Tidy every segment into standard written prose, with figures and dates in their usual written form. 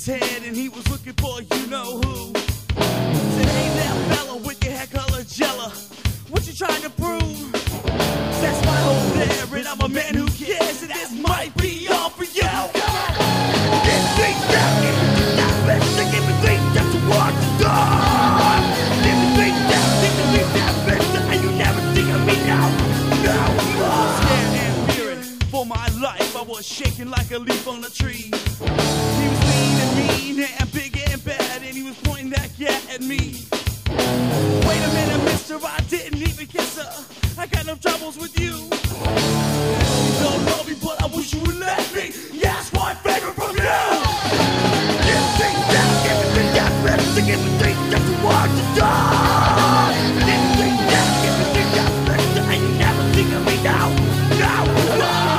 head and he was looking for you know who. Said, hey there, fella, with your hair color jello. What you trying to prove? That's my whole there, and I'm a man who cares, and this might be all for you. Give me that bitch, give me that to walk the door. Give me that bitch, and you never think of me now. No. Scared and fearing for my life, I was shaking like a leaf on a tree. He was lean and mean and big and bad, and he was pointing that gat at me. Wait a minute, mister, I didn't even kiss her. I got no troubles with you. You don't love me, but I wish you would let me. Yes, one favor from you. Give me that bitch, give me that to walk the door. Give me that bitch, and you never think of me now. No.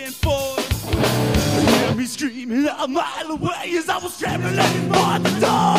Screaming a mile away as I was trembling for the door.